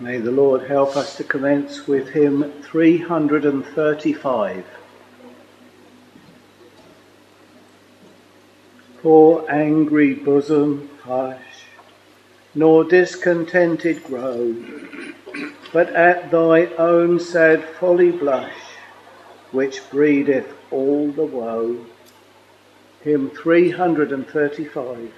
May the Lord help us to commence with hymn 335. Poor angry bosom, hush, nor discontented grow, but at thy own sad folly blush, which breedeth all the woe. Hymn 335.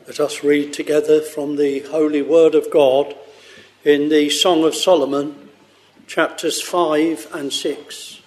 Let us read together from the Holy Word of God in the Song of Solomon, chapters 5 and 6.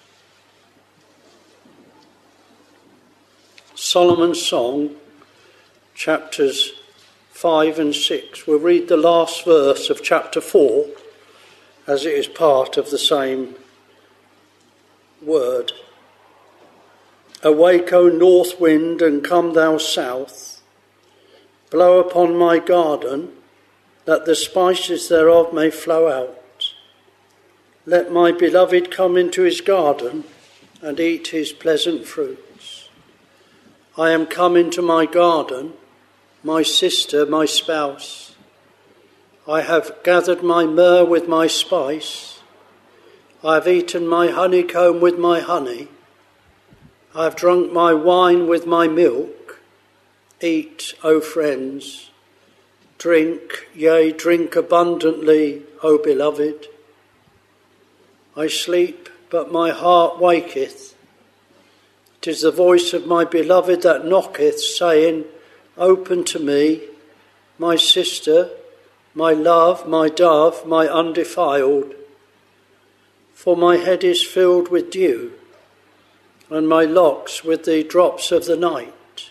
Solomon's Song, chapters 5 and 6. We'll read the last verse of chapter 4, as it is part of the same word. Awake, O north wind, and come thou south. Blow upon my garden, that the spices thereof may flow out. Let my beloved come into his garden, and eat his pleasant fruits. I am come into my garden, my sister, my spouse. I have gathered my myrrh with my spice. I have eaten my honeycomb with my honey. I have drunk my wine with my milk. Eat, O friends, drink, yea, drink abundantly, O beloved. I sleep, but my heart waketh. It is the voice of my beloved that knocketh, saying, Open to me, my sister, my love, my dove, my undefiled. For my head is filled with dew, and my locks with the drops of the night.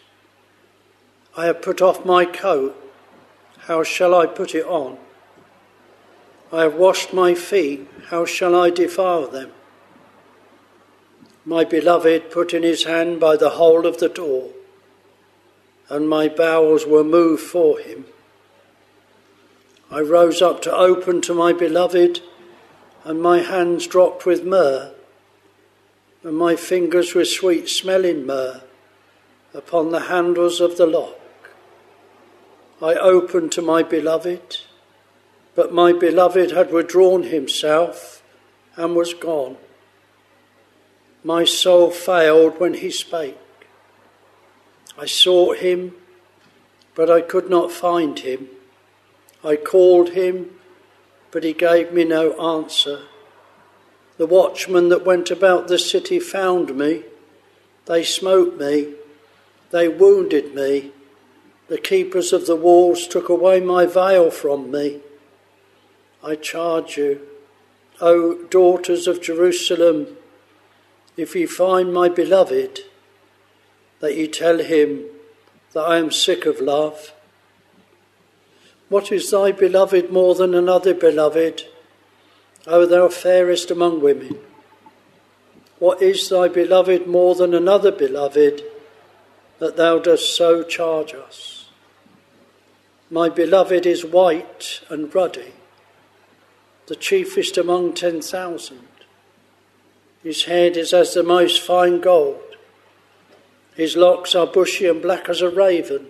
I have put off my coat, how shall I put it on? I have washed my feet, how shall I defile them? My beloved put in his hand by the hole of the door, and my bowels were moved for him. I rose up to open to my beloved, and my hands dropped with myrrh, and my fingers with sweet-smelling myrrh upon the handles of the lock. I opened to my beloved, but my beloved had withdrawn himself and was gone. My soul failed when he spake. I sought him, but I could not find him. I called him, but he gave me no answer. The watchmen that went about the city found me. They smote me. They wounded me. The keepers of the walls took away my veil from me. I charge you, O daughters of Jerusalem, if ye find my beloved, that ye tell him that I am sick of love. What is thy beloved more than another beloved, O thou fairest among women? What is thy beloved more than another beloved, that thou dost so charge us? My beloved is white and ruddy, the chiefest among 10,000. His head is as the most fine gold. His locks are bushy and black as a raven.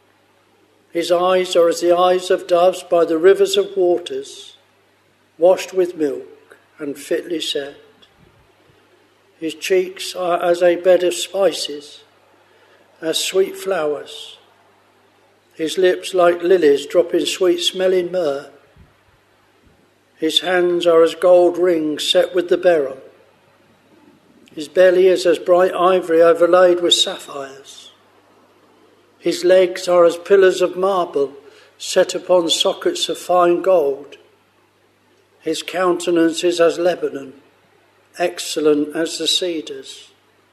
His eyes are as the eyes of doves by the rivers of waters, washed with milk and fitly set. His cheeks are as a bed of spices, as sweet flowers. His lips like lilies dropping sweet-smelling myrrh. His hands are as gold rings set with the beryl. His belly is as bright ivory overlaid with sapphires. His legs are as pillars of marble set upon sockets of fine gold. His countenance is as Lebanon, excellent as the cedars.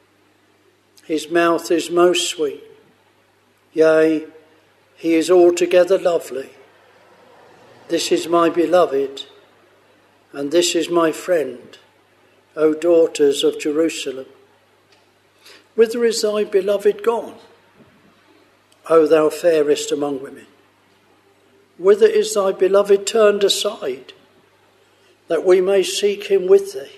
His mouth is most sweet. Yea, he is altogether lovely. This is my beloved, and this is my friend, O daughters of Jerusalem. Whither is thy beloved gone, O thou fairest among women? Whither is thy beloved turned aside, that we may seek him with thee?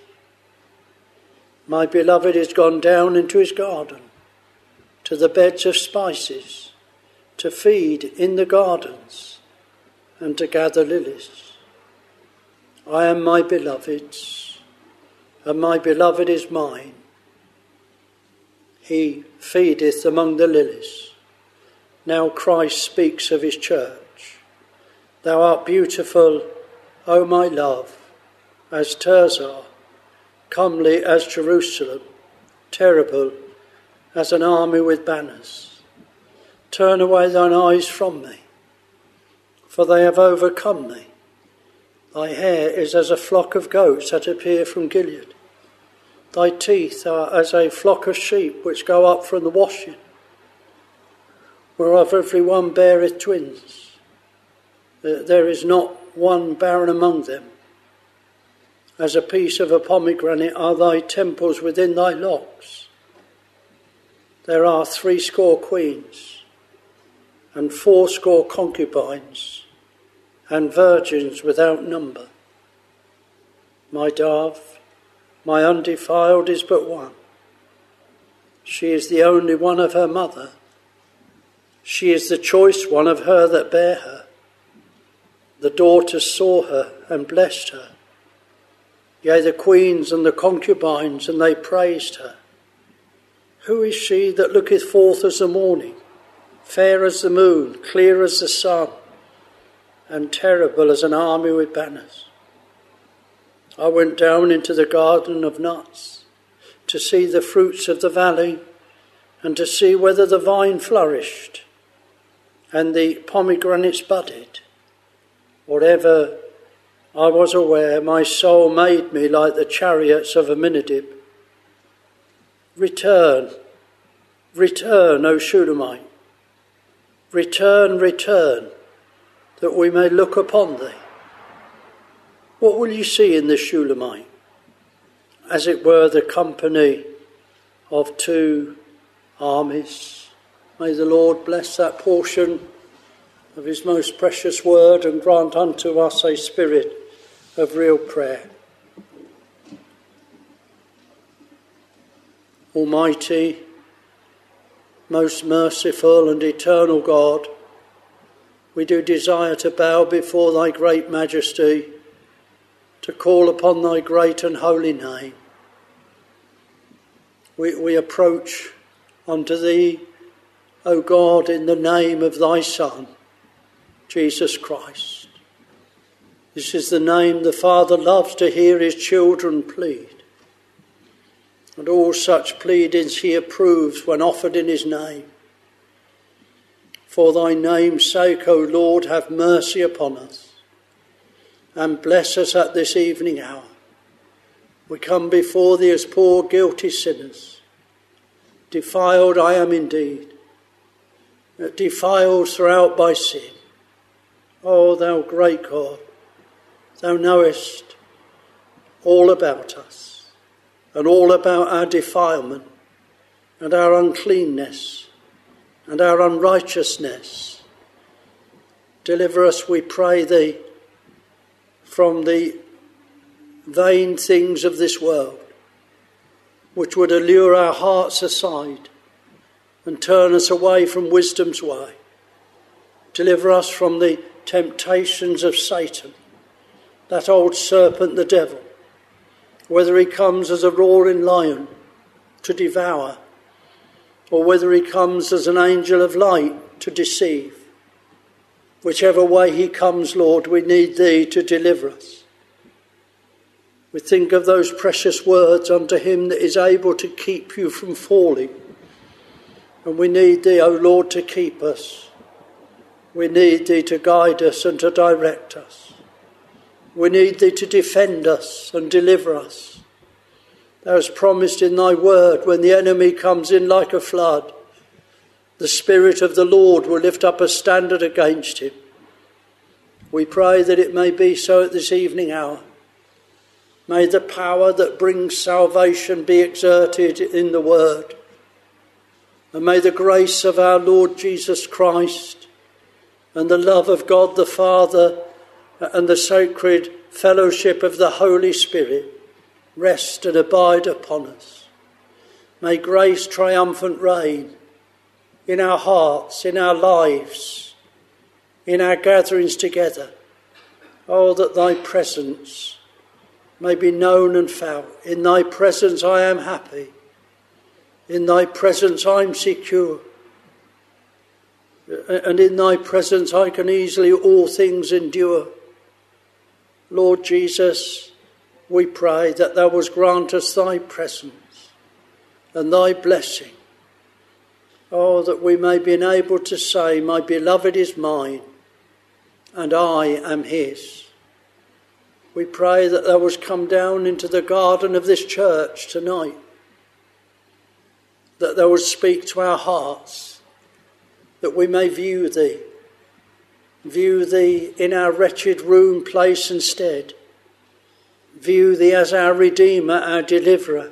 My beloved is gone down into his garden, to the beds of spices, to feed in the gardens, and to gather lilies. I am my beloved's, and my beloved is mine. He feedeth among the lilies. Now Christ speaks of his church. Thou art beautiful, O my love, as Tirzah, comely as Jerusalem, terrible as an army with banners. Turn away thine eyes from me, for they have overcome me. Thy hair is as a flock of goats that appear from Gilead. Thy teeth are as a flock of sheep which go up from the washing, whereof every one beareth twins. There is not one barren among them. As a piece of a pomegranate are thy temples within thy locks. There are 80 queens, and 80 concubines, and virgins without number. My dove, my undefiled, is but one. She is the only one of her mother. She is the choice one of her that bare her. The daughters saw her and blessed her. Yea, the queens and the concubines, and they praised her. Who is she that looketh forth as the morning, fair as the moon, clear as the sun, and terrible as an army with banners? I went down into the garden of nuts to see the fruits of the valley, and to see whether the vine flourished and the pomegranates budded. Whatever I was aware, my soul made me like the chariots of Aminadab. Return, return, O Shulamite. Return, return, that we may look upon thee. What will you see in the Shulamite? As it were the company of 2 armies. May the Lord bless that portion of his most precious word and grant unto us a spirit of real prayer. Almighty, most merciful and eternal God, we do desire to bow before thy great majesty, to call upon thy great and holy name. We approach unto thee, O God, in the name of thy Son, Jesus Christ. This is the name the Father loves to hear his children plead. And all such pleadings he approves when offered in his name. For thy name's sake, O Lord, have mercy upon us, and bless us at this evening hour. We come before thee as poor guilty sinners. Defiled I am indeed, defiled throughout by sin. O thou great God, thou knowest all about us, and all about our defilement, and our uncleanness, and our unrighteousness. Deliver us, we pray thee, from the vain things of this world, which would allure our hearts aside and turn us away from wisdom's way. Deliver us from the temptations of Satan, that old serpent, the devil, whether he comes as a roaring lion to devour, or whether he comes as an angel of light to deceive. Whichever way he comes, Lord, we need thee to deliver us. We think of those precious words, unto him that is able to keep you from falling. And we need thee, O Lord, to keep us. We need thee to guide us and to direct us. We need thee to defend us and deliver us. Thou hast promised in thy word, when the enemy comes in like a flood, the Spirit of the Lord will lift up a standard against him. We pray that it may be so at this evening hour. May the power that brings salvation be exerted in the word. And may the grace of our Lord Jesus Christ and the love of God the Father and the sacred fellowship of the Holy Spirit rest and abide upon us. May grace triumphant reign in our hearts, in our lives, in our gatherings together. Oh, that thy presence may be known and felt. In thy presence I am happy. In thy presence I am secure. And in thy presence I can easily all things endure. Lord Jesus, we pray that thou wouldst grant us thy presence and thy blessing. Oh, that we may be able to say, my beloved is mine, and I am his. We pray that thou wouldst come down into the garden of this church tonight, that thou wouldst speak to our hearts, that we may view thee in our wretched room, place and stead, view thee as our Redeemer, our Deliverer,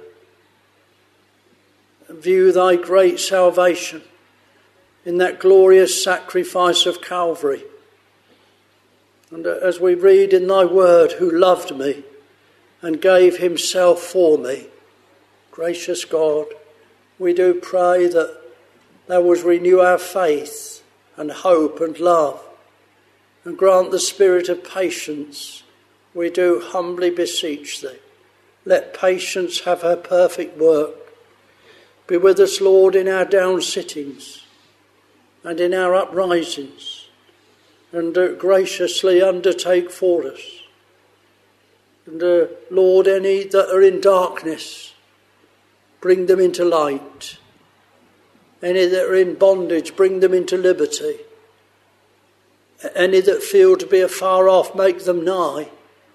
view thy great salvation in that glorious sacrifice of Calvary. And as we read in thy word, who loved me and gave himself for me, gracious God, we do pray that thou wouldst renew our faith and hope and love, and grant the spirit of patience. We do humbly beseech thee. Let patience have her perfect work. Be with us, Lord, in our down sittings and in our uprisings, and graciously undertake for us. And Lord, any that are in darkness, bring them into light. Any that are in bondage, bring them into liberty. Any that feel to be afar off, make them nigh.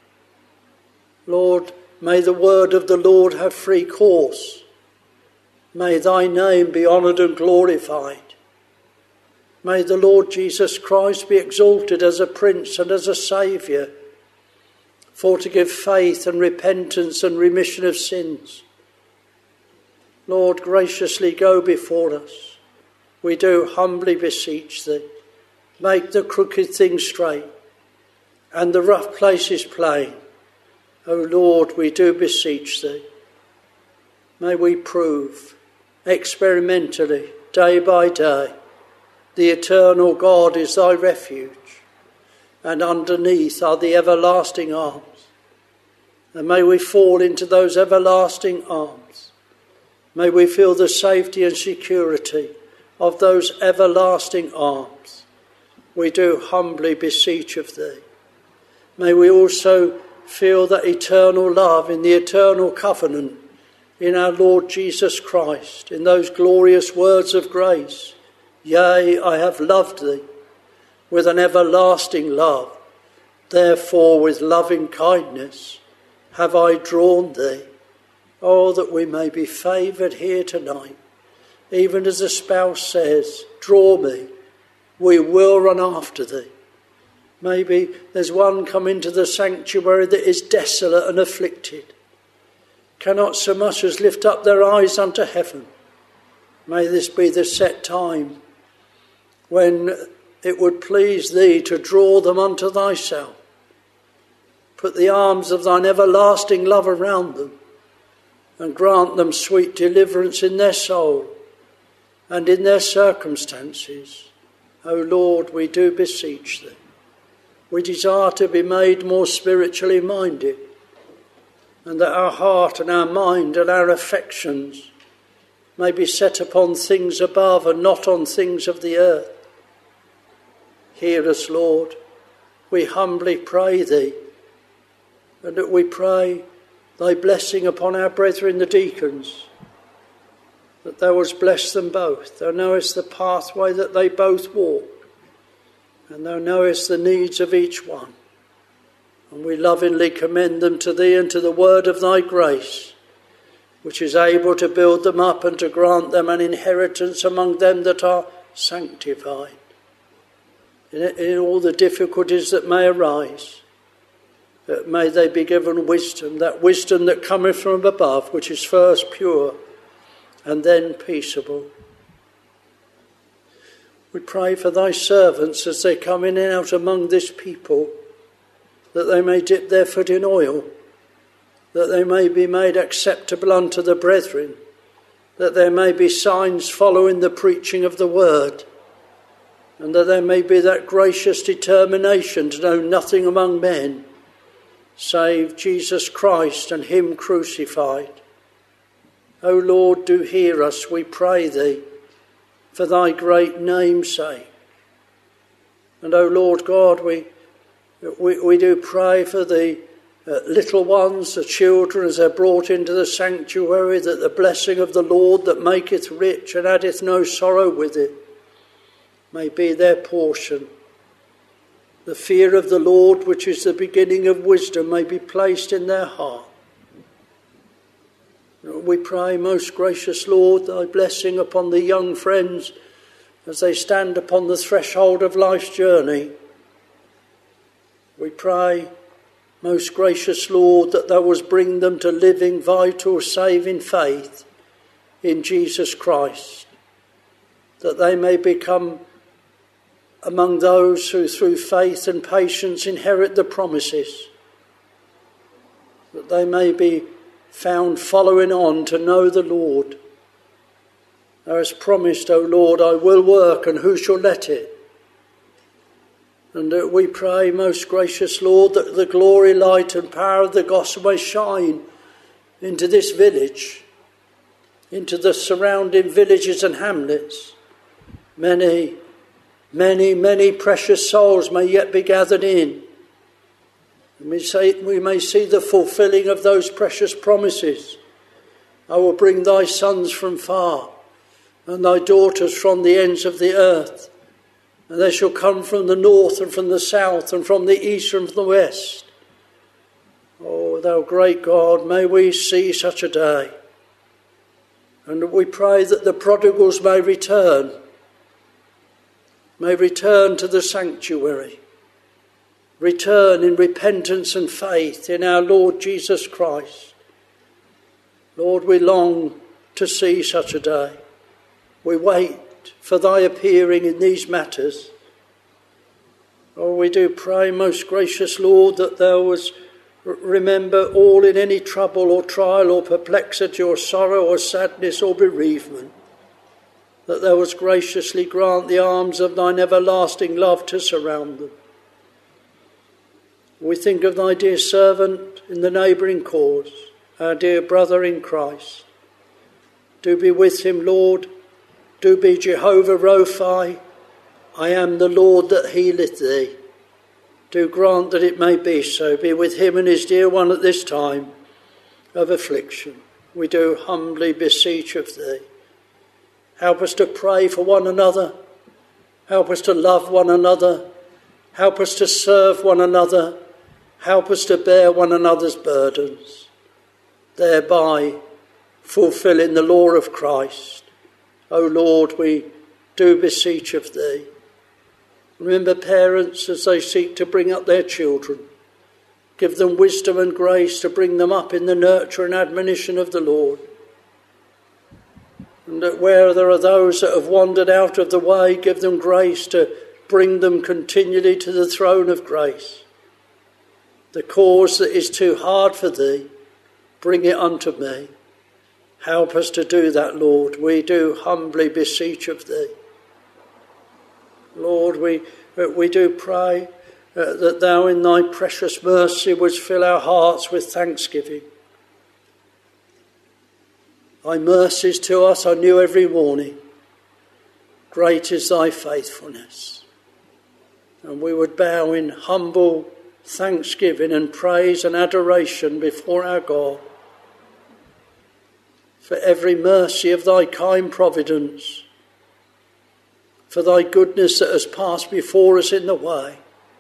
Lord, may the word of the Lord have free course. May thy name be honoured and glorified. May the Lord Jesus Christ be exalted as a Prince and as a Saviour, for to give faith and repentance and remission of sins. Lord, graciously go before us. We do humbly beseech thee. Make the crooked things straight and the rough places plain. O Lord, we do beseech thee. May we prove experimentally, day by day, the eternal God is thy refuge, and underneath are the everlasting arms. And may we fall into those everlasting arms. May we feel the safety and security of those everlasting arms. We do humbly beseech of thee. May we also feel that eternal love in the eternal covenant in our Lord Jesus Christ, in those glorious words of grace. Yea, I have loved thee with an everlasting love. Therefore, with loving kindness have I drawn thee. Oh, that we may be favoured here tonight. Even as the spouse says, draw me, we will run after thee. Maybe there's one come into the sanctuary that is desolate and afflicted, cannot so much as lift up their eyes unto heaven. May this be the set time when it would please thee to draw them unto thyself. Put the arms of thine everlasting love around them, and grant them sweet deliverance in their soul and in their circumstances. O Lord, we do beseech thee. We desire to be made more spiritually minded, and that our heart and our mind and our affections may be set upon things above and not on things of the earth. Hear us, Lord, we humbly pray thee, and that we pray thy blessing upon our brethren the deacons, that thou wouldst bless them both. Thou knowest the pathway that they both walk, and thou knowest the needs of each one. And we lovingly commend them to thee and to the word of thy grace, which is able to build them up and to grant them an inheritance among them that are sanctified. In all the difficulties that may arise, that may they be given wisdom, that wisdom that cometh from above, which is first pure and then peaceable. We pray for thy servants as they come in and out among this people, that they may dip their foot in oil, that they may be made acceptable unto the brethren, that there may be signs following the preaching of the word, and that there may be that gracious determination to know nothing among men save Jesus Christ and him crucified. O Lord, do hear us, we pray thee, for thy great name's sake. And O Lord God, we do pray for the little ones, the children, as they're brought into the sanctuary, that the blessing of the Lord that maketh rich and addeth no sorrow with it may be their portion. The fear of the Lord, which is the beginning of wisdom, may be placed in their heart. We pray, most gracious Lord, thy blessing upon the young friends as they stand upon the threshold of life's journey. We pray, most gracious Lord, that thou wouldst bring them to living, vital, saving faith in Jesus Christ, that they may become among those who through faith and patience inherit the promises, that they may be found following on to know the Lord. Thou hast promised, O Lord, I will work, and who shall let it? And we pray, most gracious Lord, that the glory, light and power of the gospel may shine into this village, into the surrounding villages and hamlets. Many, many, many precious souls may yet be gathered in. We may see the fulfilling of those precious promises. I will bring thy sons from far, and thy daughters from the ends of the earth. And they shall come from the north and from the south and from the east and from the west. Oh, thou great God, may we see such a day. And we pray that the prodigals may return to the sanctuary. Return in repentance and faith in our Lord Jesus Christ. Lord, we long to see such a day. We wait for thy appearing in these matters. Oh, we do pray, most gracious Lord, that thou wouldst remember all in any trouble or trial or perplexity or sorrow or sadness or bereavement, that thou wouldst graciously grant the arms of thine everlasting love to surround them. We think of thy dear servant in the neighbouring cause, our dear brother in Christ. Do be with him, Lord. Do be Jehovah Rophi. I am the Lord that healeth thee. Do grant that it may be so. Be with him and his dear one at this time of affliction. We do humbly beseech of thee. Help us to pray for one another. Help us to love one another. Help us to serve one another. Help us to bear one another's burdens, thereby fulfilling the law of Christ. O Lord, we do beseech of thee. Remember parents as they seek to bring up their children. Give them wisdom and grace to bring them up in the nurture and admonition of the Lord. And that where there are those that have wandered out of the way, give them grace to bring them continually to the throne of grace. The cause that is too hard for thee, bring it unto me. Help us to do that, Lord. We do humbly beseech of thee. Lord, we do pray that thou in thy precious mercy wouldst fill our hearts with thanksgiving. Thy mercies to us are new every morning. Great is thy faithfulness. And we would bow in humble thanksgiving and praise and adoration before our God for every mercy of thy kind providence, for thy goodness that has passed before us in the way.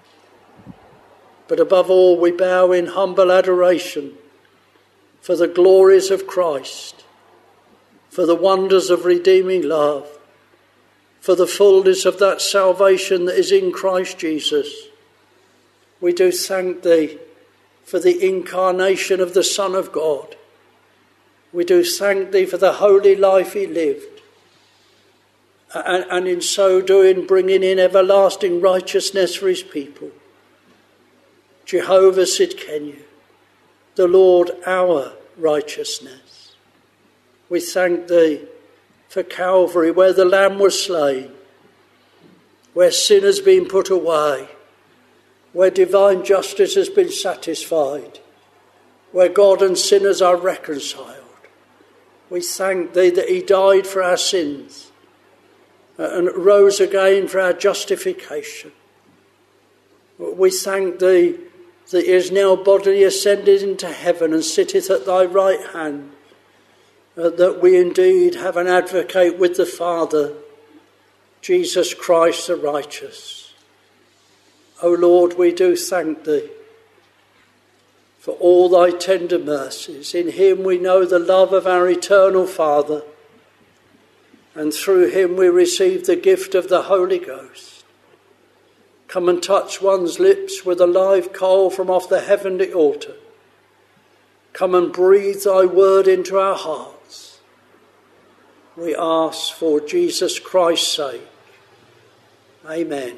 But above all, we bow in humble adoration for the glories of Christ, for the wonders of redeeming love, for the fullness of that salvation that is in Christ Jesus. We do thank thee for the incarnation of the Son of God. We do thank thee for the holy life he lived, and in so doing bringing in everlasting righteousness for his people. Jehovah Sidkenu, the Lord our righteousness. We thank thee for Calvary, where the Lamb was slain, where sin has been put away, where divine justice has been satisfied, where God and sinners are reconciled. We thank thee that he died for our sins and rose again for our justification. We thank thee that he is now bodily ascended into heaven and sitteth at thy right hand, that we indeed have an advocate with the Father, Jesus Christ the righteous. O Lord, we do thank thee for all thy tender mercies. In him we know the love of our eternal Father, and through him we receive the gift of the Holy Ghost. Come and touch one's lips with a live coal from off the heavenly altar. Come and breathe thy word into our hearts. We ask for Jesus Christ's sake. Amen.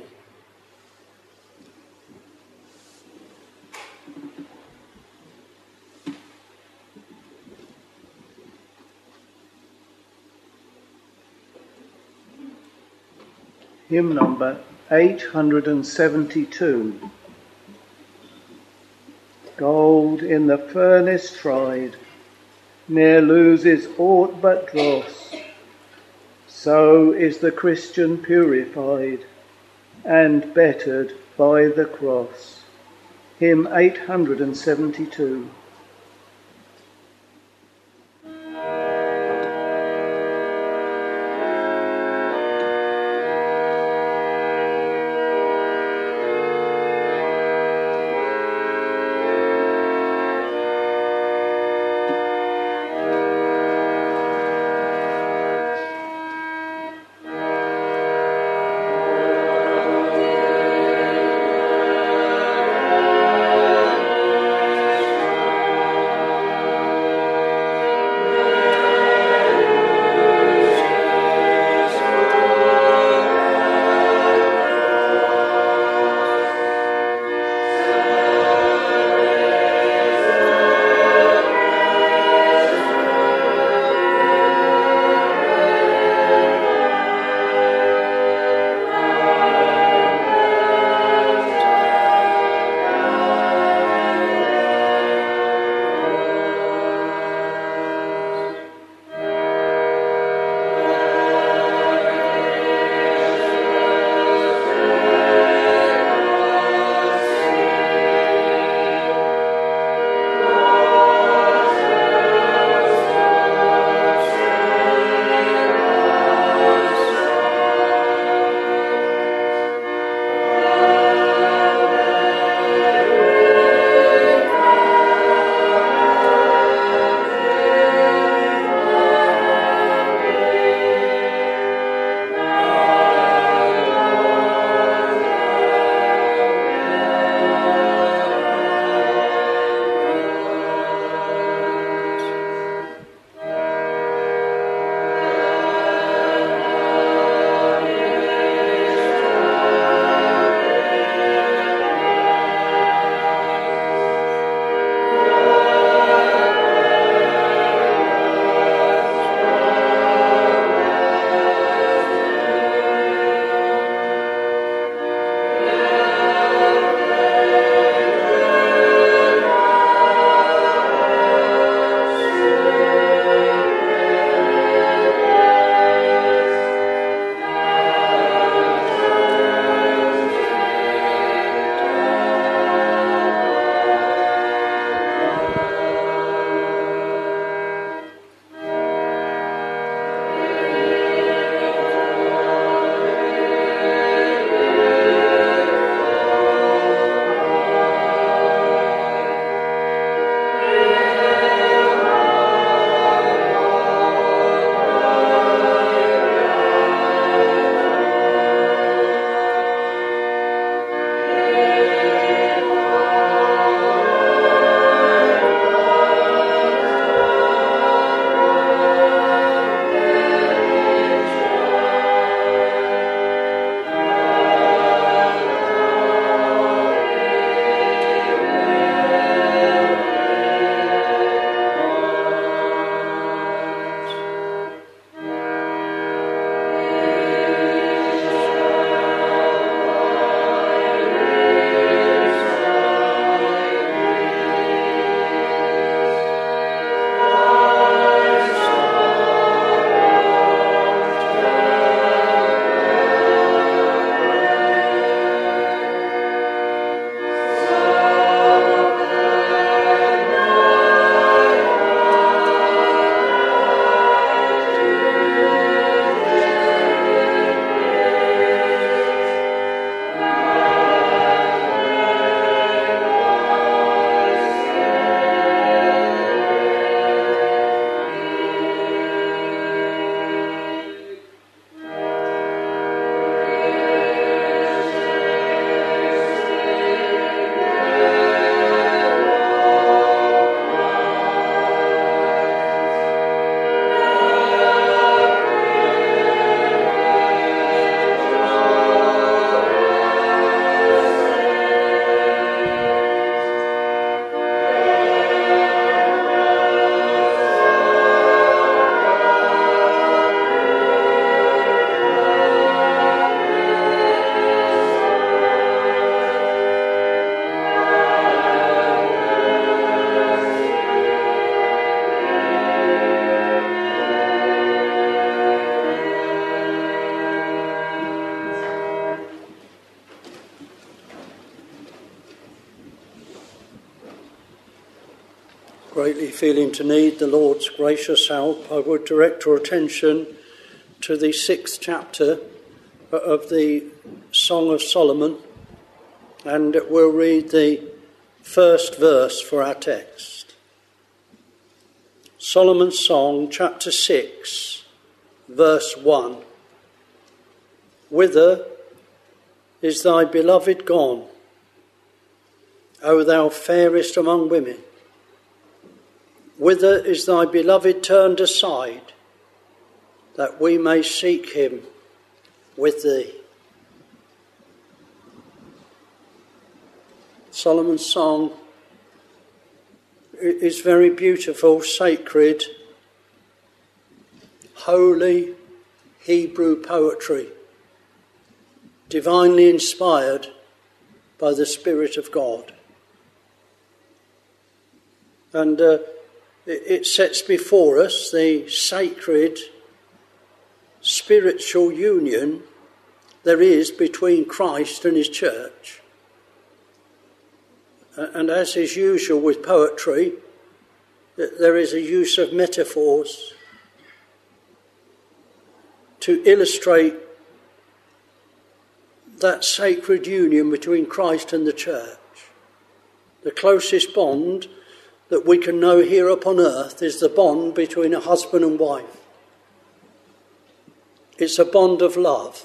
Hymn number 872. Gold in the furnace tried, ne'er loses aught but dross. So is the Christian purified and bettered by the cross. Hymn 872. Greatly feeling to need the Lord's gracious help, I would direct your attention to the 6th chapter of the Song of Solomon, and we'll read the first verse for our text. Solomon's Song, chapter 6, verse 1. Whither is thy beloved gone, O thou fairest among women? Whither is thy beloved turned aside, that we may seek him with thee? Solomon's Song is very beautiful, sacred, holy Hebrew poetry, divinely inspired by the Spirit of God. And it sets before us the sacred spiritual union there is between Christ and his church. And as is usual with poetry, there is a use of metaphors to illustrate that sacred union between Christ and the church. The closest bond that we can know here upon earth is the bond between a husband and wife. It's a bond of love.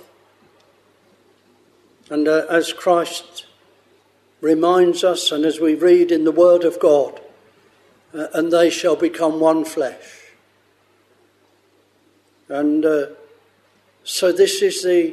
And as Christ reminds us, and as we read in the Word of God, and they shall become one flesh. And so this is the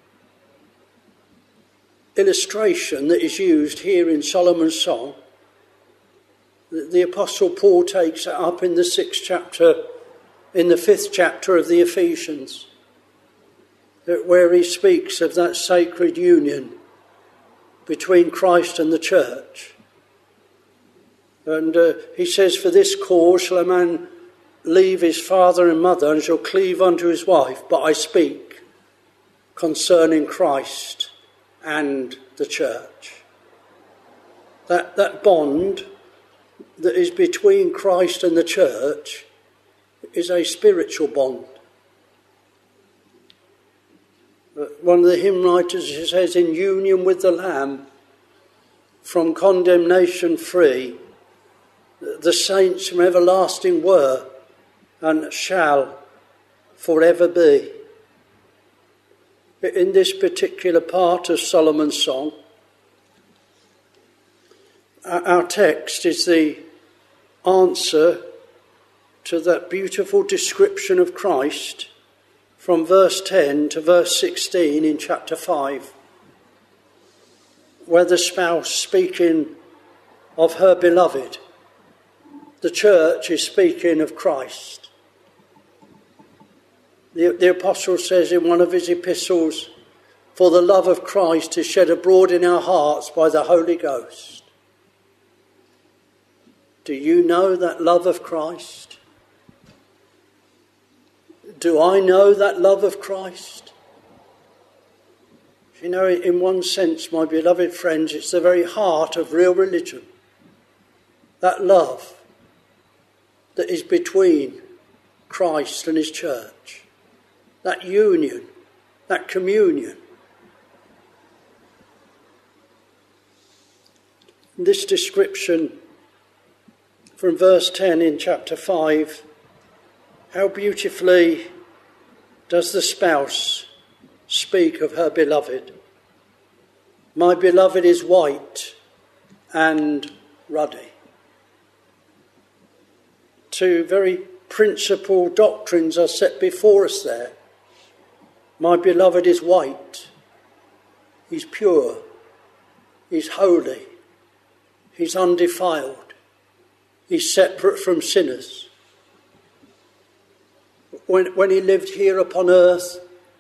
illustration that is used here in Solomon's Song. The Apostle Paul takes it up in the 6th chapter, in the 5th chapter of the Ephesians, where he speaks of that sacred union between Christ and the church. And he says, for this cause shall a man leave his father and mother and shall cleave unto his wife, but I speak concerning Christ and the church. That bond that is between Christ and the church is a spiritual bond. One of the hymn writers says, in union with the Lamb, from condemnation free, the saints from everlasting were and shall forever be. In this particular part of Solomon's Song, our text is the answer to that beautiful description of Christ from verse 10 to verse 16 in chapter 5, where the spouse speaking of her beloved, the church is speaking of Christ. The apostle says in one of his epistles, for the love of Christ is shed abroad in our hearts by the Holy Ghost. Do you know that love of Christ? Do I know that love of Christ? You know, in one sense, my beloved friends, it's the very heart of real religion. That love that is between Christ and his church. That union, that communion. This description from verse 10 in chapter 5, how beautifully does the spouse speak of her beloved. My beloved is white and ruddy. Two very principal doctrines are set before us there. My beloved is white. He's pure. He's holy. He's undefiled. He's separate from sinners. When he lived here upon earth,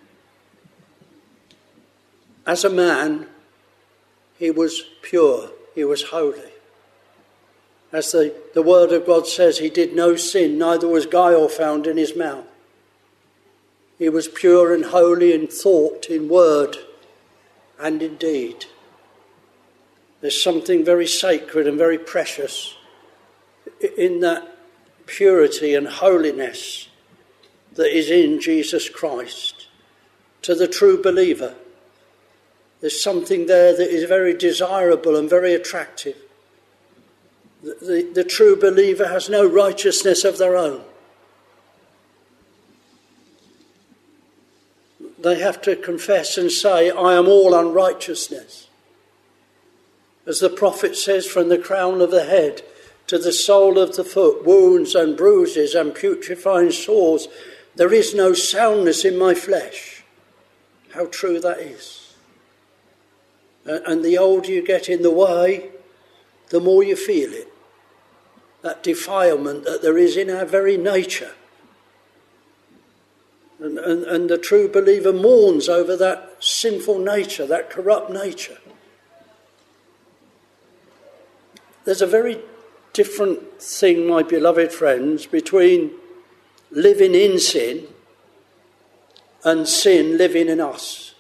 as a man, he was pure, he was holy. As the word of God says, he did no sin, neither was guile found in his mouth. He was pure and holy in thought, in word, and in deed. There's something very sacred and very precious in that purity and holiness that is in Jesus Christ. To the true believer, there's something there that is very desirable and very attractive. The true believer has no righteousness of their own. They have to confess and say, I am all unrighteousness. As the prophet says, from the crown of the head to the sole of the foot, wounds and bruises and putrefying sores, there is no soundness in my flesh. How true that is. And the older you get in the way, the more you feel it. That defilement that there is in our very nature. And the true believer mourns over that sinful nature, that corrupt nature. There's a very different thing, my beloved friends, between living in sin and sin living in us.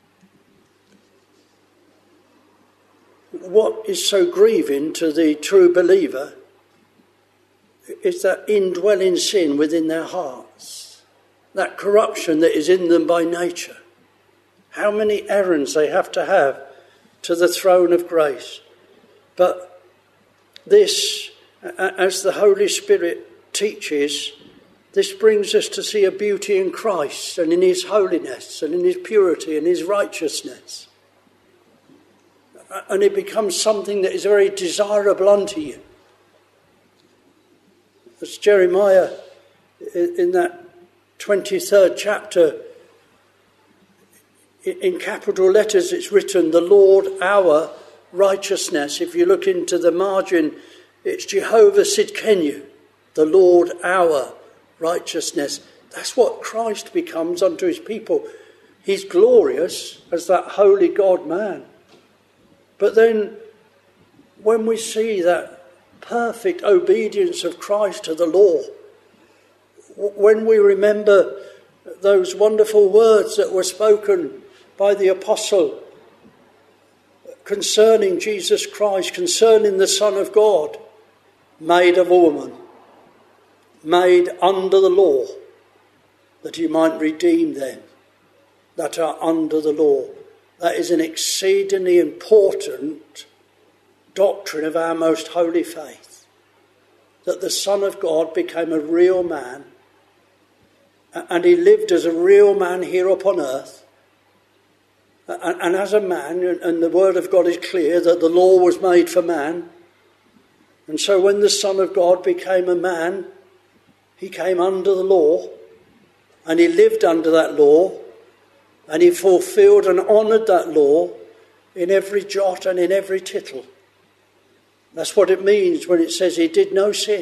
What is so grieving to the true believer is that indwelling sin within their hearts. That corruption that is in them by nature. How many errands they have to the throne of grace. But this, as the Holy Spirit teaches, this brings us to see a beauty in Christ and in his holiness and in his purity and his righteousness. And it becomes something that is very desirable unto you. As Jeremiah, in that 23rd chapter, in capital letters it's written, the Lord our righteousness. If you look into the margin, it's Jehovah Sidkenu, the Lord our righteousness. That's what Christ becomes unto his people. He's glorious as that holy God man. But then when we see that perfect obedience of Christ to the law, when we remember those wonderful words that were spoken by the apostle concerning Jesus Christ, concerning the Son of God, made of a woman, made under the law, that he might redeem them that are under the law. That is an exceedingly important doctrine of our most holy faith, that the Son of God became a real man, and he lived as a real man here upon earth. And as a man, and the word of God is clear that the law was made for man. And so when the Son of God became a man, he came under the law, and he lived under that law, and he fulfilled and honoured that law in every jot and in every tittle. That's what it means when it says he did no sin.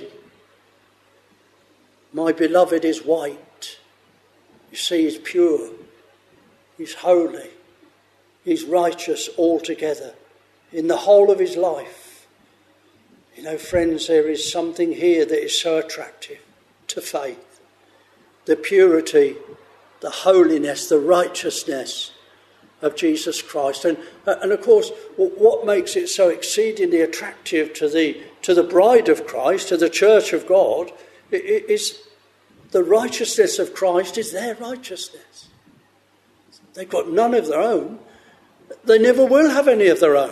My beloved is white. You see, he's pure, he's holy, he's righteous altogether in the whole of his life. You know, friends, there is something here that is so attractive to faith. The purity, the holiness, the righteousness of Jesus Christ. And of course, what makes it so exceedingly attractive to the bride of Christ, to the church of God, is the righteousness of Christ is their righteousness. They've got none of their own. They never will have any of their own.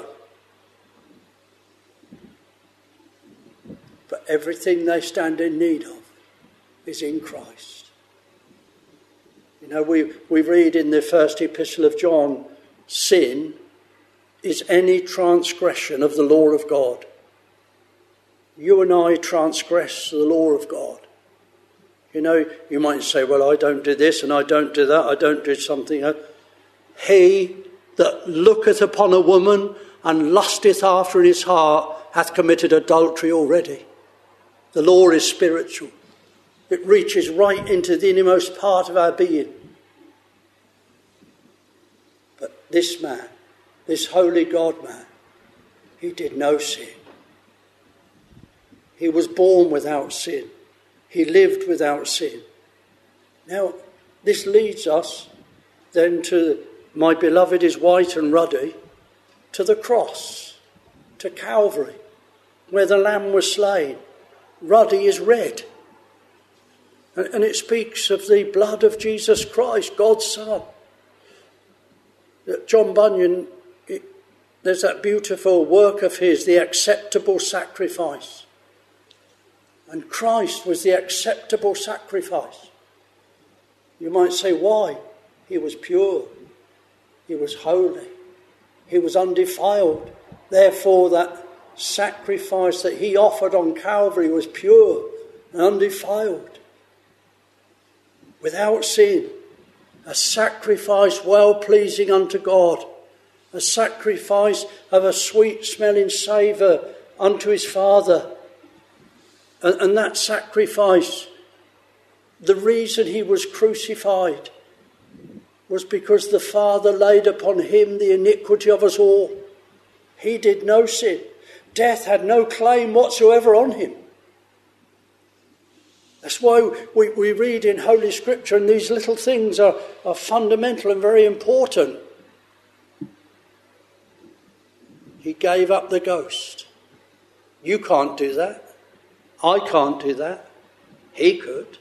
But everything they stand in need of is in Christ. You know, we read in the first epistle of John, sin is any transgression of the law of God. You and I transgress the law of God. You know, you might say, well, I don't do this and I don't do that, I don't do something else. He that looketh upon a woman and lusteth after in his heart hath committed adultery already. The law is spiritual. It reaches right into the innermost part of our being. But this man, this holy God man, he did no sin. He was born without sin. He lived without sin. Now, this leads us then to, my beloved is white and ruddy, to the cross, to Calvary, where the Lamb was slain, ruddy is red. And it speaks of the blood of Jesus Christ, God's Son. John Bunyan, there's that beautiful work of his, The Acceptable Sacrifice. And Christ was the acceptable sacrifice. You might say, why? He was pure. He was holy. He was undefiled. Therefore, that sacrifice that he offered on Calvary was pure and undefiled, without sin, a sacrifice well-pleasing unto God, a sacrifice of a sweet-smelling savour unto his Father. And that sacrifice, the reason he was crucified was because the Father laid upon him the iniquity of us all. He did no sin. Death had no claim whatsoever on him. That's why we read in Holy Scripture, and these little things are fundamental and very important. He gave up the ghost. You can't do that. I can't do that. He could.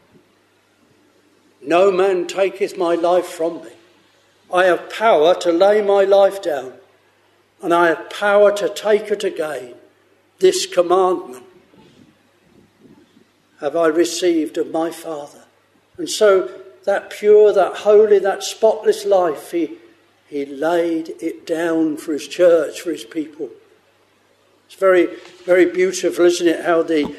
No man taketh my life from me. I have power to lay my life down, and I have power to take it again. This commandment have I received of my Father. And so that pure, that holy, that spotless life, he laid it down for his church, for his people. It's very, very beautiful, isn't it, how the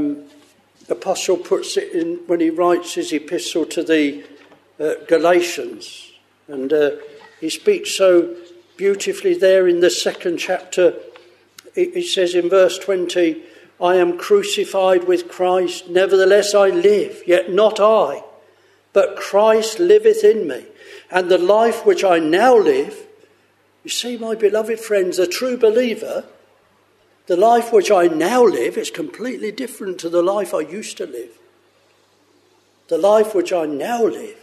apostle puts it in when he writes his epistle to the Galatians. And he speaks so beautifully there in the 2nd chapter. He says in verse 20, I am crucified with Christ, nevertheless I live, yet not I, but Christ liveth in me. And the life which I now live, you see, my beloved friends, a true believer, the life which I now live is completely different to the life I used to live. The life which I now live.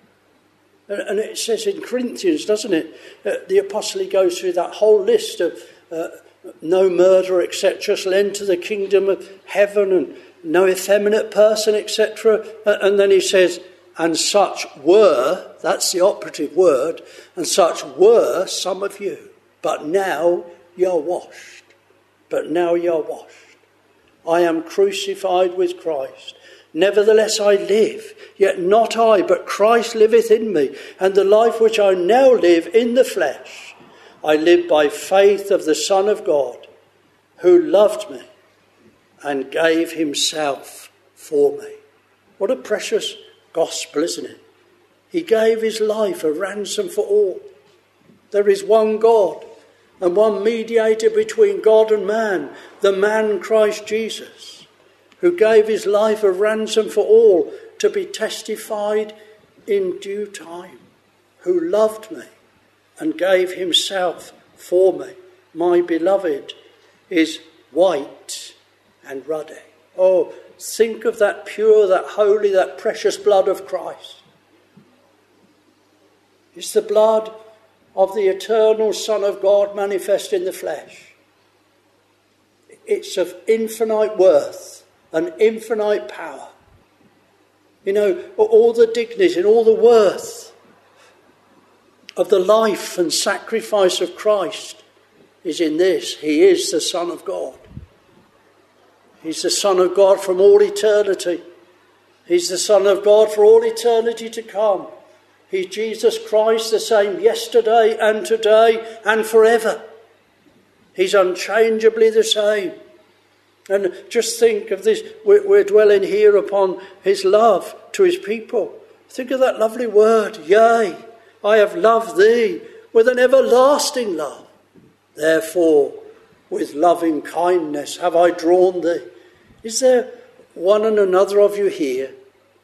And it says in Corinthians, doesn't it? The apostle, he goes through that whole list of no murder, etc., shall enter the kingdom of heaven, and no effeminate person, etc. And then he says, and such were, that's the operative word, and such were some of you. But now you're washed. But now you're washed. I am crucified with Christ. Nevertheless I live, yet not I, but Christ liveth in me. And the life which I now live in the flesh, I live by faith of the Son of God, who loved me and gave himself for me. What a precious gospel, isn't it? He gave his life a ransom for all. There is one God and one mediator between God and man, the man Christ Jesus, who gave his life a ransom for all, to be testified in due time, who loved me and gave himself for me. My beloved is white and ruddy. Oh, think of that pure, that holy, that precious blood of Christ. It's the blood of the eternal Son of God manifest in the flesh. It's of infinite worth and infinite power. You know, all the dignity and all the worth of the life and sacrifice of Christ is in this. He is the Son of God. He's the Son of God from all eternity. He's the Son of God for all eternity to come. He's Jesus Christ, the same yesterday and today and forever. He's unchangeably the same. And just think of this, we're dwelling here upon his love to his people. Think of that lovely word, yea, I have loved thee with an everlasting love. Therefore, with loving kindness have I drawn thee. Is there one and another of you here?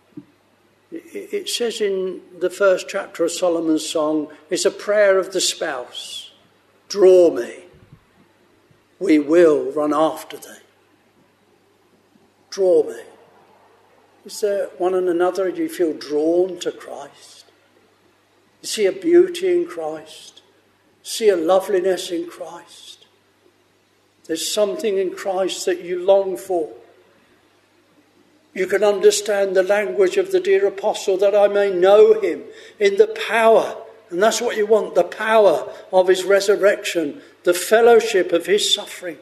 It says in the first chapter of Solomon's Song, it's a prayer of the spouse. Draw me, we will run after thee. Draw me. Is there one and another? Do you feel drawn to Christ? You see a beauty in Christ. See a loveliness in Christ. There's something in Christ that you long for. You can understand the language of the dear apostle, that I may know him in the power, and that's what you want, the power of his resurrection, the fellowship of his sufferings.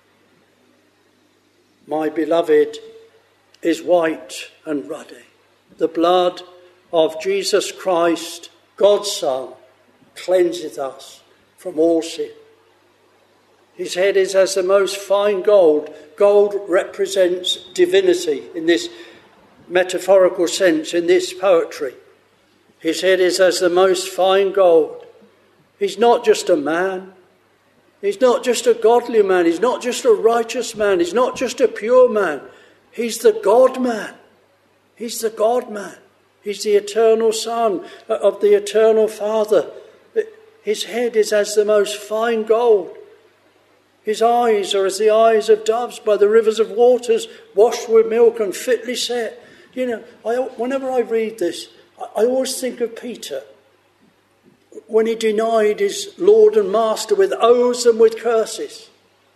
My beloved is white and ruddy. The blood of Jesus Christ, God's Son, cleanseth us from all sin. His head is as the most fine gold. Gold represents divinity in this metaphorical sense, in this poetry. His head is as the most fine gold. He's not just a man. He's not just a godly man. He's not just a righteous man. He's not just a pure man. He's the God-man. He's the God-man. He's the eternal Son of the eternal Father. His head is as the most fine gold. His eyes are as the eyes of doves by the rivers of waters, washed with milk and fitly set. You know, whenever I read this, I always think of Peter when he denied his Lord and Master with oaths and with curses.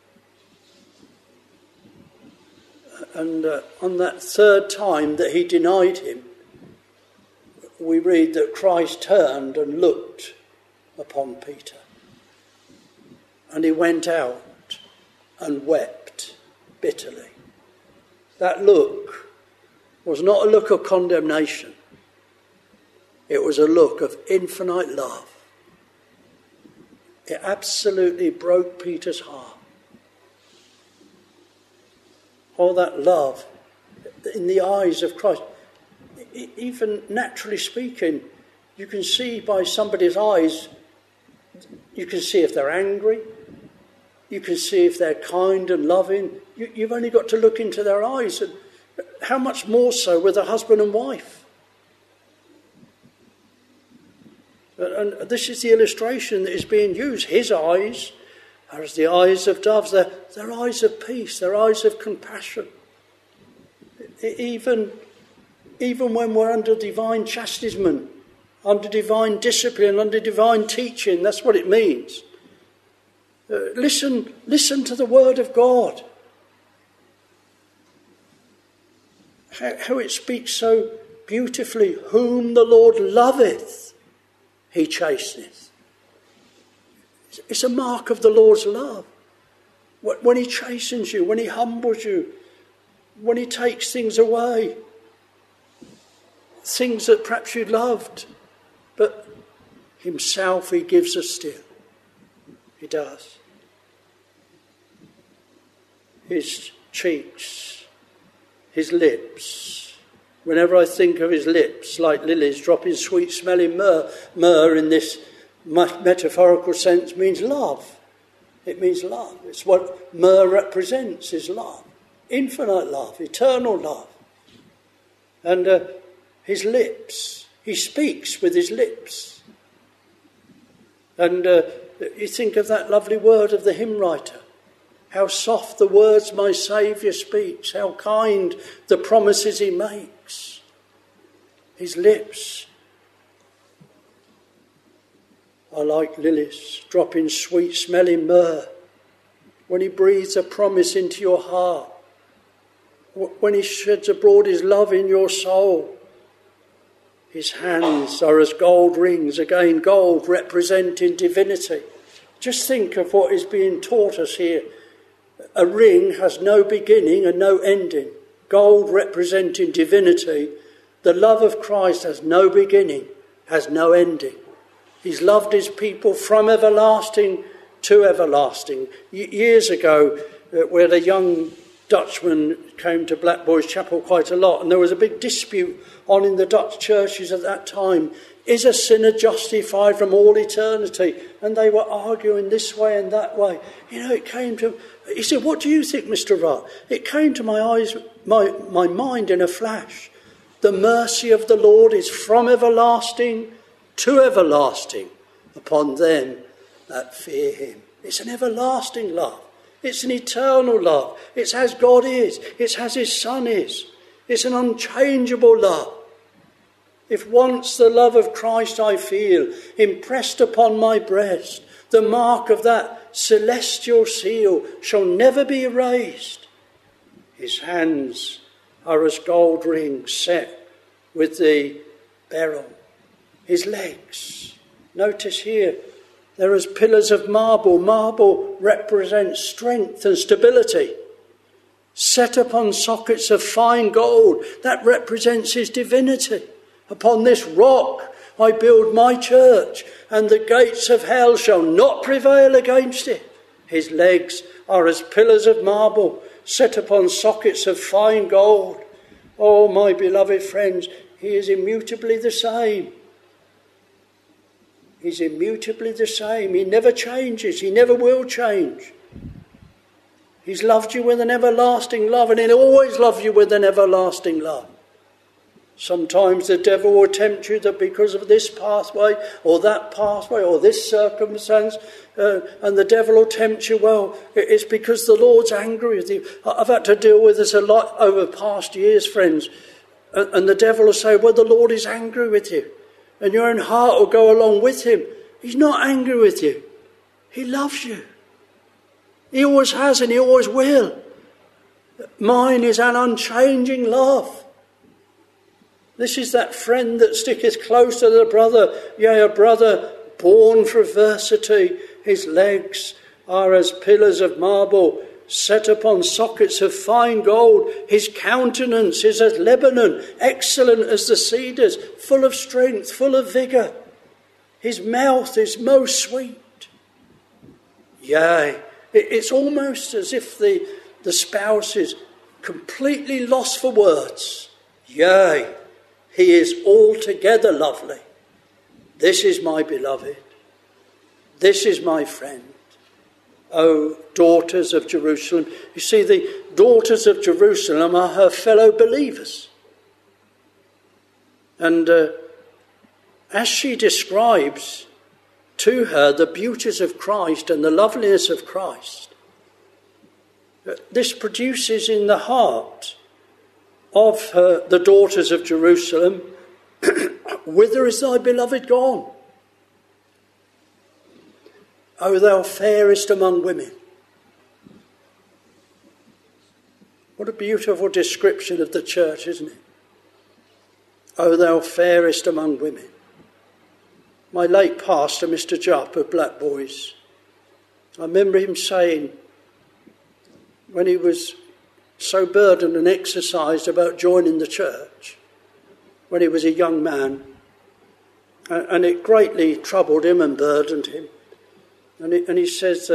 And on that third time that he denied him, we read that Christ turned and looked upon Peter. And he went out and wept bitterly. That look was not a look of condemnation. It was a look of infinite love. It absolutely broke Peter's heart. All that love in the eyes of Christ. Even naturally speaking, you can see by somebody's eyes, you can see if they're angry, you can see if they're kind and loving. You've only got to look into their eyes. And how much more so with a husband and wife? And this is the illustration that is being used. His eyes are as the eyes of doves. They're eyes of peace. They're eyes of compassion. Even when we're under divine chastisement, under divine discipline, under divine teaching, that's what it means. Listen to the word of God. How it speaks so beautifully. Whom the Lord loveth, he chasteneth. It's a mark of the Lord's love. When he chastens you, when he humbles you, when he takes things away, things that perhaps you loved, but himself he gives us still. He does. His cheeks, his lips. Whenever I think of his lips, like lilies dropping sweet-smelling myrrh in this metaphorical sense means love. It means love. It's what myrrh represents, is love. Infinite love, eternal love. And his lips, he speaks with his lips. And you think of that lovely word of the hymn writer. How soft the words my Saviour speaks. How kind the promises he makes. His lips are like lilies, dropping sweet-smelling myrrh. When he breathes a promise into your heart. When he sheds abroad his love in your soul. His hands are as gold rings. Again, gold representing divinity. Just think of what is being taught us here. A ring has no beginning and no ending. Gold representing divinity. The love of Christ has no beginning, has no ending. He's loved his people from everlasting to everlasting. Years ago, where the young Dutchman came to Black Boys Chapel quite a lot, and there was a big dispute on in the Dutch churches at that time. Is a sinner justified from all eternity? And they were arguing this way and that way. You know, it came to... He said, what do you think, Mr. Rutt? It came to my eyes, my mind in a flash. The mercy of the Lord is from everlasting to everlasting upon them that fear him. It's an everlasting love. It's an eternal love. It's as God is. It's as his Son is. It's an unchangeable love. If once the love of Christ I feel impressed upon my breast, the mark of that celestial seal shall never be erased. His hands are as gold rings set with the beryl. His legs, notice here, they're as pillars of marble. Marble represents strength and stability. Set upon sockets of fine gold, that represents his divinity. Upon this rock I build my church, and the gates of hell shall not prevail against it. His legs are as pillars of marble, set upon sockets of fine gold. Oh, my beloved friends, he is immutably the same. He's immutably the same. He never changes. He never will change. He's loved you with an everlasting love, and he'll always love you with an everlasting love. Sometimes the devil will tempt you that because of this pathway or that pathway or this circumstance, and the devil will tempt you, well, it's because the Lord's angry with you. I've had to deal with this a lot over past years, friends. And the devil will say, well, the Lord is angry with you. And your own heart will go along with him. He's not angry with you. He loves you. He always has and he always will. Mine is an unchanging love. This is that friend that sticketh close to the brother, yea, a brother born for adversity. His legs are as pillars of marble, set upon sockets of fine gold. His countenance is as Lebanon, excellent as the cedars, full of strength, full of vigour. His mouth is most sweet. Yea, it's almost as if the spouse is completely lost for words. Yea, he is altogether lovely. This is my beloved. This is my friend. O daughters of Jerusalem. You see, the daughters of Jerusalem are her fellow believers. And as she describes to her the beauties of Christ and the loveliness of Christ, this produces in the heart of the daughters of Jerusalem, whither is thy beloved gone? O thou fairest among women. What a beautiful description of the church, isn't it? O thou fairest among women. My late pastor, Mr. Jupp of Black Boys, I remember him saying, when he was so burdened and exercised about joining the church, when he was a young man, and it greatly troubled him and burdened him. And he says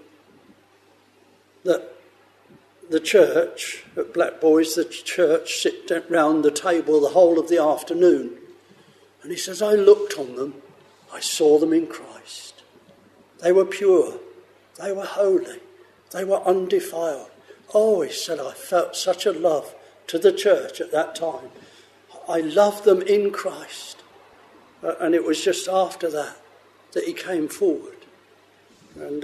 that the church, at Black Boys, the church sit round the table the whole of the afternoon. And he says, I looked on them, I saw them in Christ. They were pure, they were holy, they were undefiled. Oh, he said, I felt such a love to the church at that time. I loved them in Christ. And it was just after that he came forward. And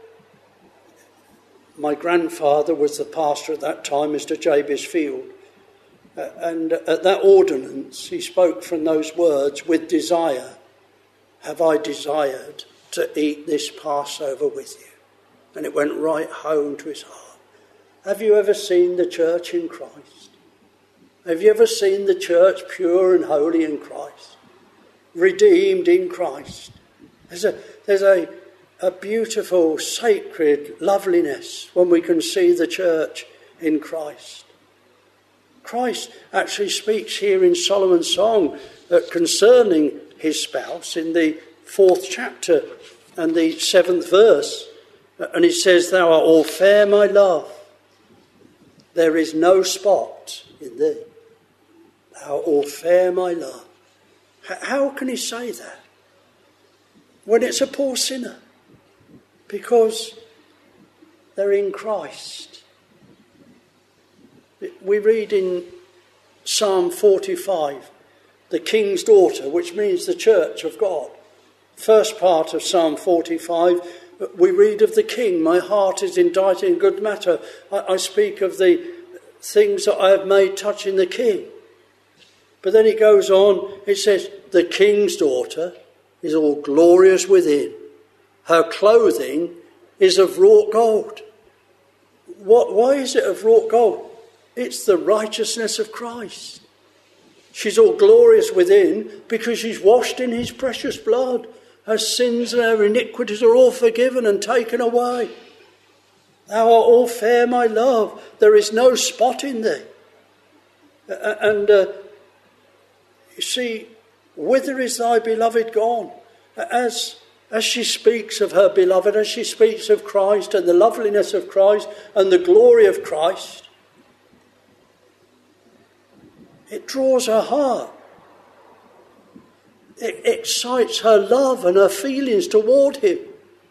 my grandfather was the pastor at that time, Mr. Jabez Field. And at that ordinance, he spoke from those words, with desire, have I desired to eat this Passover with you. And it went right home to his heart. Have you ever seen the church in Christ? Have you ever seen the church pure and holy in Christ? Redeemed in Christ? There's a beautiful, sacred loveliness when we can see the church in Christ. Christ actually speaks here in Solomon's song concerning his spouse in the 4th chapter and the 7th verse. And he says, thou art all fair, my love. There is no spot in thee. Thou art all fair, my love. How can he say that when it's a poor sinner? Because they're in Christ. We read in Psalm 45, the king's daughter, which means the church of God. First part of Psalm 45, we read of the king. My heart is indited in good matter. I speak of the things that I have made touching the king. But then it goes on, it says, the king's daughter is all glorious within. Her clothing is of wrought gold. Why is it of wrought gold? It's the righteousness of Christ. She's all glorious within because she's washed in his precious blood. Her sins and her iniquities are all forgiven and taken away. Thou art all fair, my love. There is no spot in thee. And you see, whither is thy beloved gone? As she speaks of her beloved, as she speaks of Christ and the loveliness of Christ and the glory of Christ, it draws her heart. It excites her love and her feelings toward him.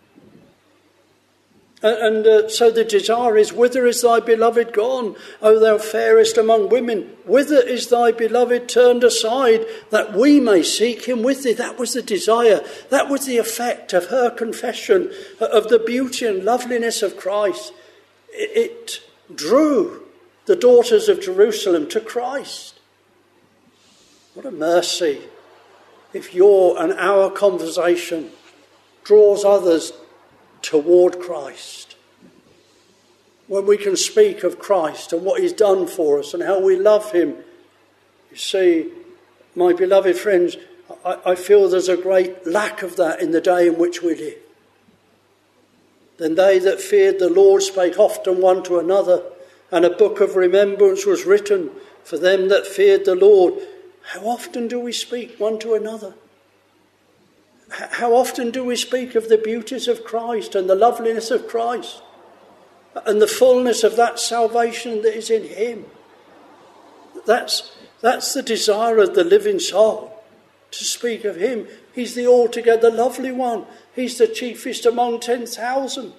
And so the desire is, whither is thy beloved gone, O thou fairest among women? Whither is thy beloved turned aside, that we may seek him with thee? That was the desire. That was the effect of her confession of the beauty and loveliness of Christ. It drew the daughters of Jerusalem to Christ. What a mercy if your and our conversation draws others toward Christ. When we can speak of Christ and what he's done for us and how we love him. You see, my beloved friends, I feel there's a great lack of that in the day in which we live. Then they that feared the Lord spake often one to another, and a book of remembrance was written for them that feared the Lord. How often do we speak one to another? How often do we speak of the beauties of Christ and the loveliness of Christ and the fullness of that salvation that is in him? That's the desire of the living soul, to speak of him. He's the altogether lovely one. He's the chiefest among 10,000.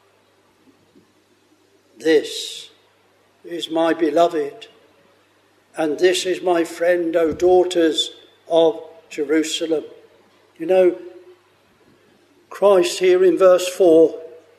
This is my beloved, and this is my friend, O daughters of Jerusalem. You know, Christ here in verse 4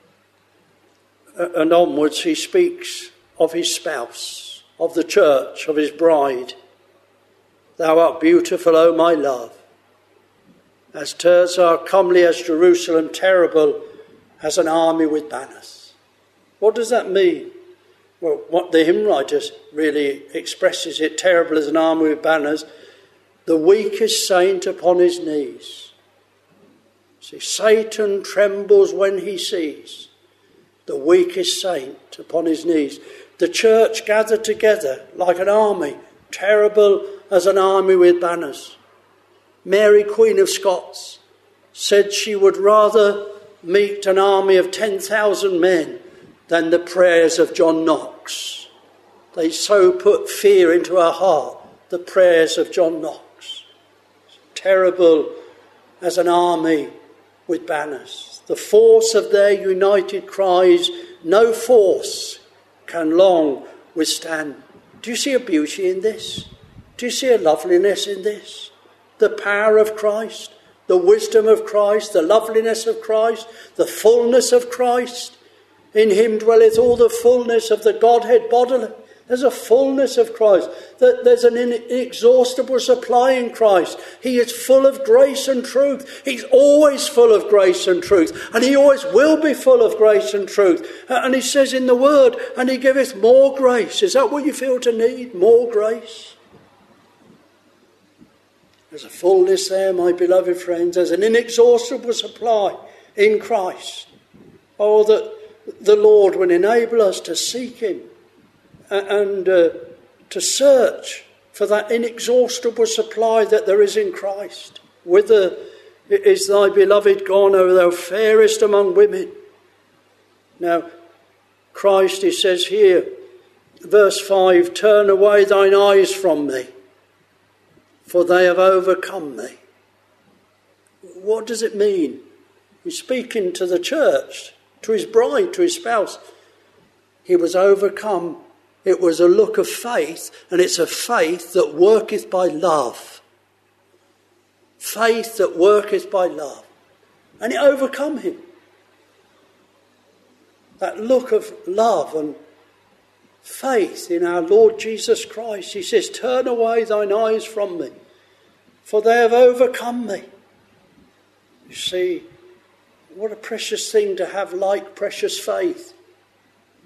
and onwards, he speaks of his spouse, of the church, of his bride. Thou art beautiful, O my love, as Tirzah, comely as Jerusalem, terrible as an army with banners. What does that mean? Well, what the hymn writers really expresses it, terrible as an army with banners, the weakest saint upon his knees. See, Satan trembles when he sees the weakest saint upon his knees. The church gathered together like an army, terrible as an army with banners. Mary, Queen of Scots, said she would rather meet an army of 10,000 men than the prayers of John Knox. They so put fear into her heart, the prayers of John Knox. Terrible as an army with banners. The force of their united cries, no force can long withstand. Do you see a beauty in this? Do you see a loveliness in this? The power of Christ, the wisdom of Christ, the loveliness of Christ, the fullness of Christ. In him dwelleth all the fullness of the Godhead bodily. There's a fullness of Christ. There's an inexhaustible supply in Christ. He is full of grace and truth. He's always full of grace and truth. And he always will be full of grace and truth. And he says in the word, and he giveth more grace. Is that what you feel to need? More grace? There's a fullness there, my beloved friends. There's an inexhaustible supply in Christ. Oh, that the Lord will enable us to seek him and to search for that inexhaustible supply that there is in Christ. Whither is thy beloved gone, O thou fairest among women? Now, Christ, he says here, verse 5, turn away thine eyes from me, for they have overcome me. What does it mean? He's speaking to the church, to his bride, to his spouse. He was overcome. It was a look of faith, and it's a faith that worketh by love. Faith that worketh by love. And it overcome him. That look of love and faith in our Lord Jesus Christ. He says, turn away thine eyes from me, for they have overcome me. You see, what a precious thing to have like precious faith.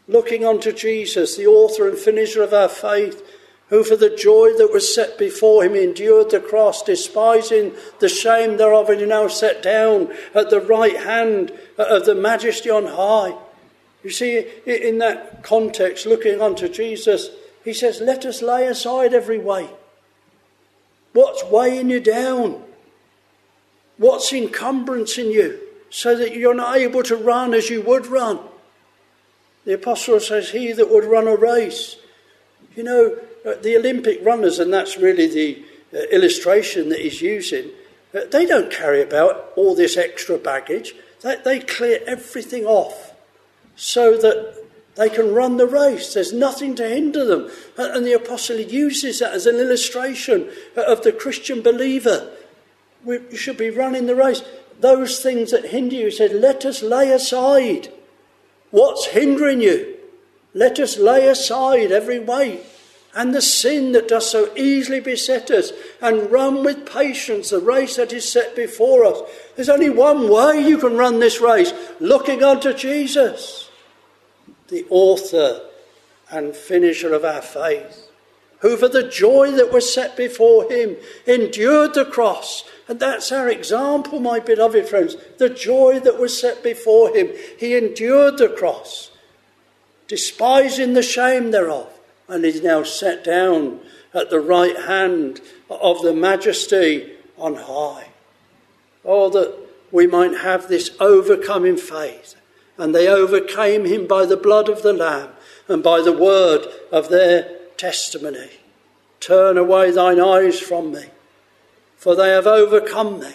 looking unto Jesus, the author and finisher of our faith, who for the joy that was set before him endured the cross, despising the shame thereof, and is now set down at the right hand of the Majesty on high. You see, in that context, looking unto Jesus, he says, let us lay aside every weight. What's weighing you down? What's encumberancing you so that you're not able to run as you would run? The apostle says, he that would run a race. You know, the Olympic runners, and that's really the illustration that he's using, they don't carry about all this extra baggage. They clear everything off so that they can run the race. There's nothing to hinder them. And the apostle uses that as an illustration of the Christian believer. We should be running the race. Those things that hinder you, he said, let us lay aside. What's hindering you? Let us lay aside every weight and the sin that does so easily beset us, and run with patience the race that is set before us. There's only one way you can run this race, looking unto Jesus, the author and finisher of our faith, who for the joy that was set before him endured the cross. And that's our example, my beloved friends, the joy that was set before him. He endured the cross, despising the shame thereof, and is now set down at the right hand of the Majesty on high. Oh, that we might have this overcoming faith. And they overcame him by the blood of the Lamb and by the word of their testimony. Turn away thine eyes from me, for they have overcome me.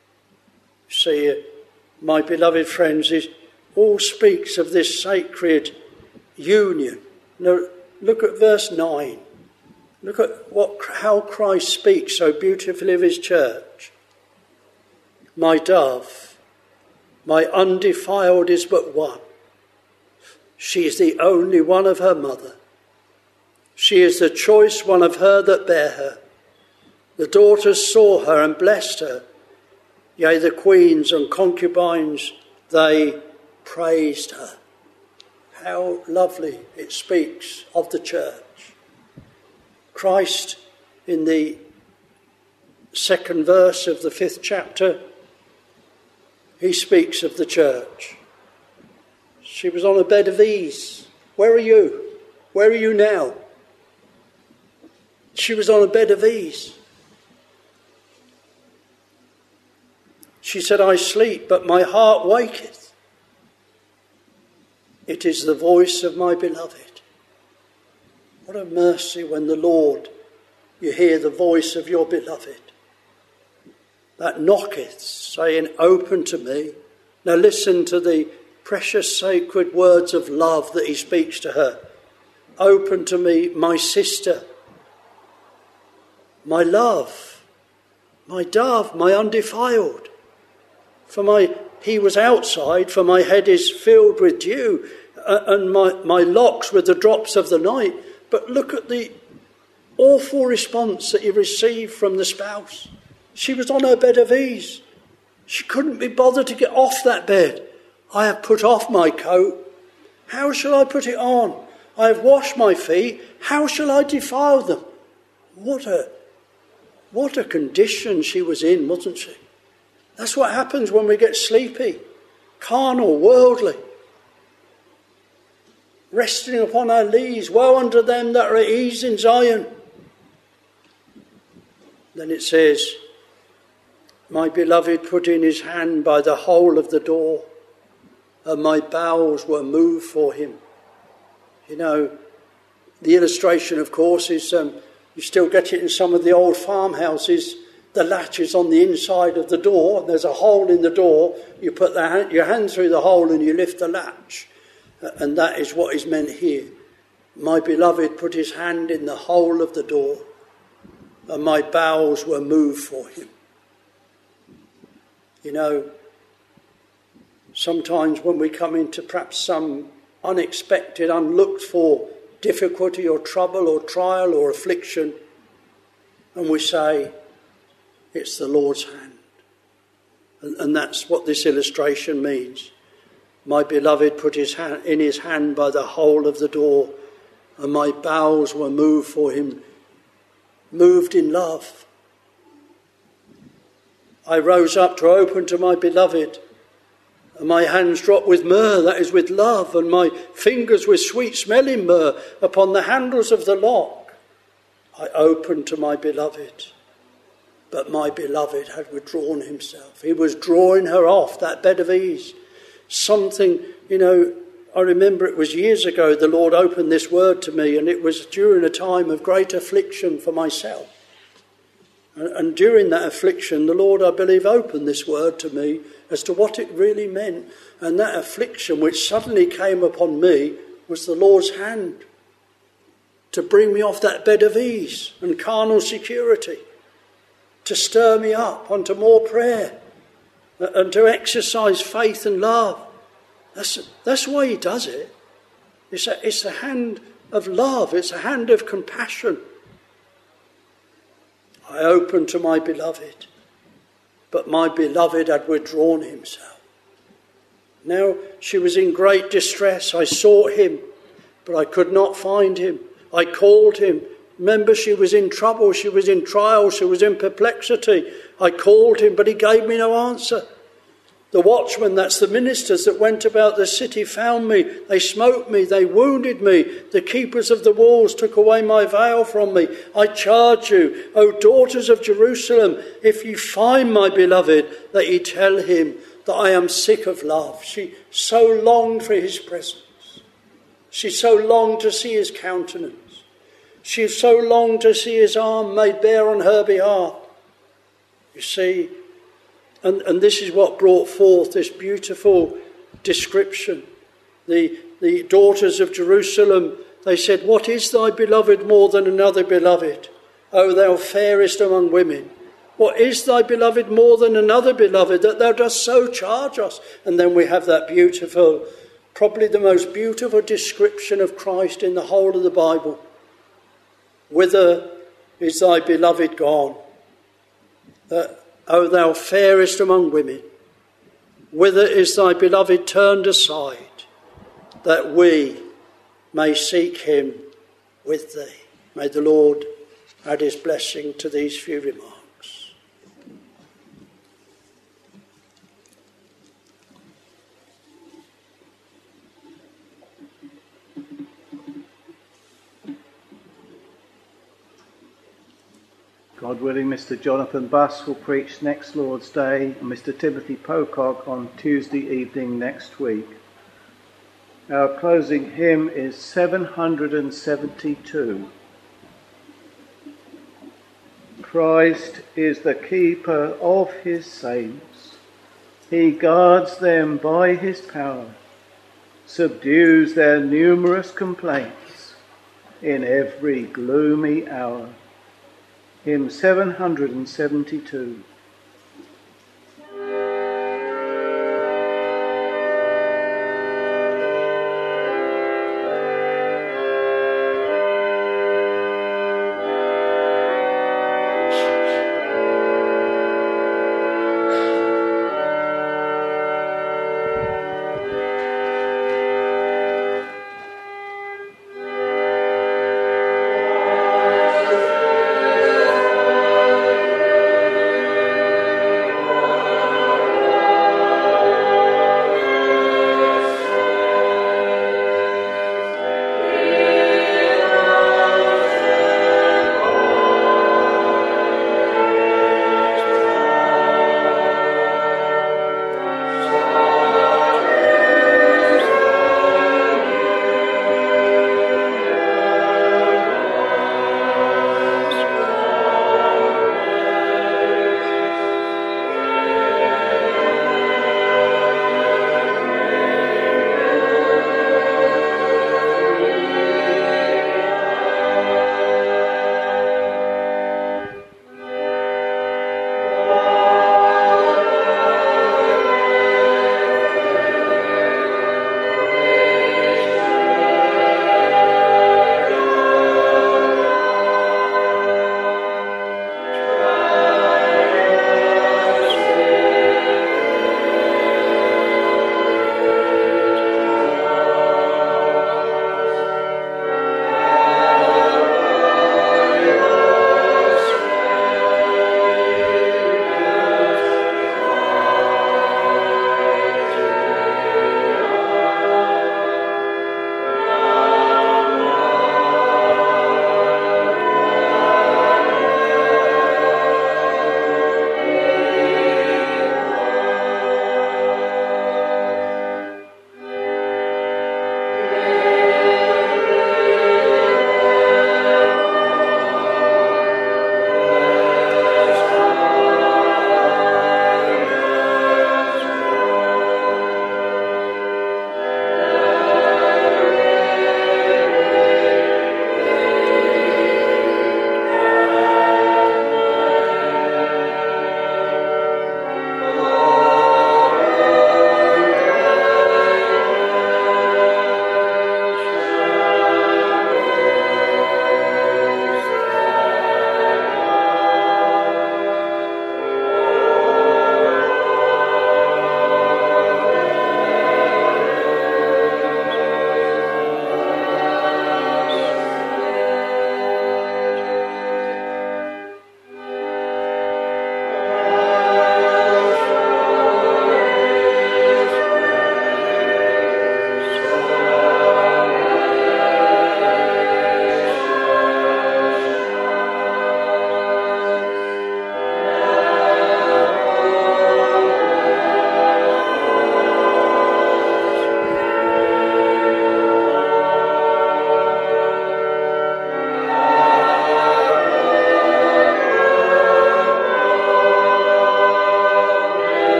See, my beloved friends, it all speaks of this sacred union. Now, look at verse 9. Look at how Christ speaks so beautifully of his church. My dove, my undefiled is but one. She is the only one of her mother. She is the choice one of her that bare her. The daughters saw her and blessed her. Yea, the queens and concubines, they praised her. How lovely it speaks of the church. Christ, in the 2nd verse of the 5th chapter, he speaks of the church. She was on a bed of ease. Where are you? Where are you now? She was on a bed of ease. She said, I sleep, but my heart waketh. It is the voice of my beloved. What a mercy when the Lord, you hear the voice of your beloved. That knocketh, saying, open to me. Now listen to the precious sacred words of love that he speaks to her. Open to me, my sister, my love, my dove, my undefiled. He was outside, for my head is filled with dew, and my locks with the drops of the night. But look at the awful response that he received from the spouse. She was on her bed of ease. She couldn't be bothered to get off that bed. I have put off my coat. How shall I put it on? I have washed my feet. How shall I defile them? What a condition she was in, wasn't she? That's what happens when we get sleepy, carnal, worldly. Resting upon our lees, woe unto them that are at ease in Zion. Then it says, my beloved put in his hand by the hole of the door, and my bowels were moved for him. You know, the illustration, of course, is you still get it in some of the old farmhouses. The latch is on the inside of the door. There's a hole in the door. You put your hand through the hole and you lift the latch. And that is what is meant here. My beloved put his hand in the hole of the door, and my bowels were moved for him. You know, sometimes when we come into perhaps some unexpected, unlooked for difficulty or trouble or trial or affliction, and we say, it's the Lord's hand. And that's what this illustration means. My beloved put his hand in his hand by the hole of the door, and my bowels were moved for him, moved in love. I rose up to open to my beloved, and my hands dropped with myrrh, that is with love, and my fingers with sweet-smelling myrrh upon the handles of the lock. I opened to my beloved, but my beloved had withdrawn himself. He was drawing her off that bed of ease. Something, I remember it was years ago the Lord opened this word to me, and it was during a time of great affliction for myself. And during that affliction, the Lord, I believe, opened this word to me as to what it really meant. And that affliction which suddenly came upon me was the Lord's hand to bring me off that bed of ease and carnal security, to stir me up onto more prayer and to exercise faith and love. That's why he does it. It's a hand of love. It's a hand of compassion. I opened to my beloved, but my beloved had withdrawn himself. Now she was in great distress. I sought him, but I could not find him. I called him. Remember, she was in trouble, she was in trial, she was in perplexity. I called him, but he gave me no answer. The watchmen, that's the ministers that went about the city, found me. They smote me, they wounded me. The keepers of the walls took away my veil from me. I charge you, O daughters of Jerusalem, if you find my beloved, that ye tell him that I am sick of love. She so longed for his presence. She so longed to see his countenance. She so longed to see his arm made bare on her behalf. You see, and this is what brought forth this beautiful description. The daughters of Jerusalem, they said, what is thy beloved more than another beloved? O thou fairest among women. What is thy beloved more than another beloved, that thou dost so charge us? And then we have that beautiful, probably the most beautiful description of Christ in the whole of the Bible. Whither is thy beloved gone? O thou fairest among women, whither is thy beloved turned aside, that we may seek him with thee? May the Lord add his blessing to these few remarks. God willing, Mr. Jonathan Buss will preach next Lord's Day, and Mr. Timothy Pocock on Tuesday evening next week. Our closing hymn is 772. Christ is the keeper of his saints. He guards them by his power, subdues their numerous complaints in every gloomy hour. Hymn 772.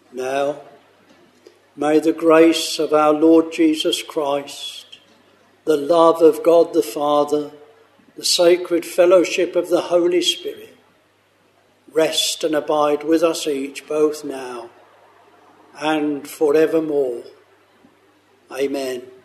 Now, may the grace of our Lord Jesus Christ, the love of God the Father, the sacred fellowship of the Holy Spirit, rest and abide with us each, both now and forevermore. Amen.